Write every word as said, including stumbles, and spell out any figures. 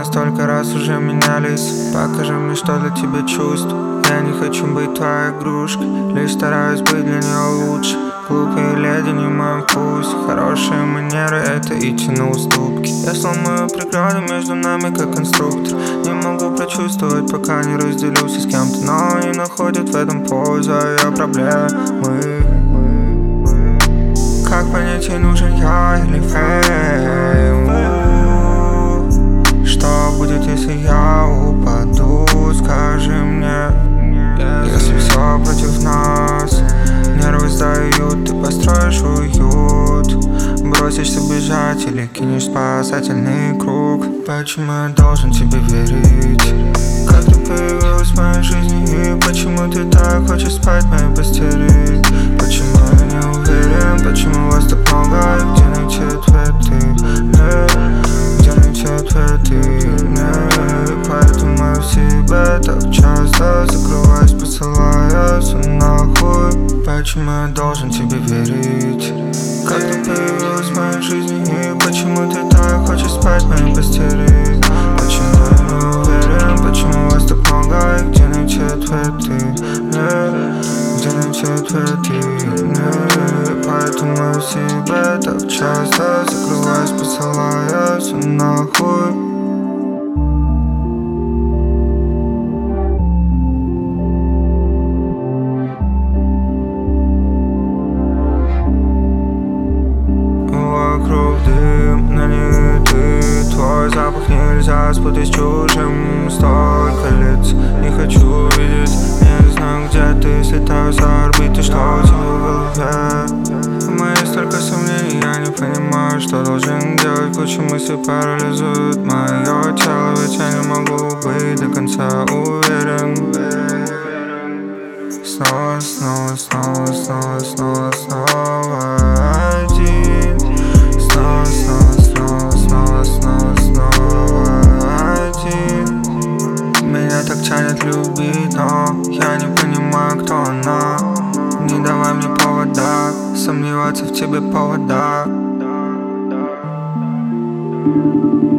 мы столько раз уже менялись. Покажи мне, что для тебя чувств. Я не хочу быть твоей игрушкой, лишь стараюсь быть для нее лучше. Глупые леди не мой вкус. Хорошие манеры — это идти на уступки. Я сломаю преграду между нами, как конструктор. Не могу прочувствовать, пока не разделюсь с кем-то, но они находят в этом пользу, а я проблемы. Как понять, нужен я или фейм? Что будет, если я упаду? Скажи мне. Если все против нас, нервы сдают, ты построишь уют. Бросишься бежать или кинешь спасательный круг. Почему я должен тебе верить? Как ты появилась в моей жизни и почему ты так хочешь спать в моей постели? Почему я не уверен, почему вас так много и где найти ответы? Где найти ответы? Поэтому я в себе так часто закрываюсь, посылая все нахуй. Почему я должен тебе верить? Как ты появилась в моей жизни и почему ты так хочешь спать в моей постели? Почему я не уверен, почему вас так много и где найти ответы? Где найти ответы? Поэтому я в себе так часто закрываюсь, посылая все нахуй. Вокруг дым, но не ты. Твой запах нельзя спутать с чужим. Столько лиц не хочу видеть. Не знаю, где ты, слетаю с орбиты. Что у тебя в голове? В моей столько сомнений, я не понимаю, что должен делать. Куча мыслей парализует мое тело, ведь я не могу быть до конца уверен. Снова, снова, снова, снова, снова, снова один. Снова, снова, снова, снова, снова, снова один. Меня так тянет любить, но я не понимаю, кто она. Не давай мне повода сомневаться в тебе, повода.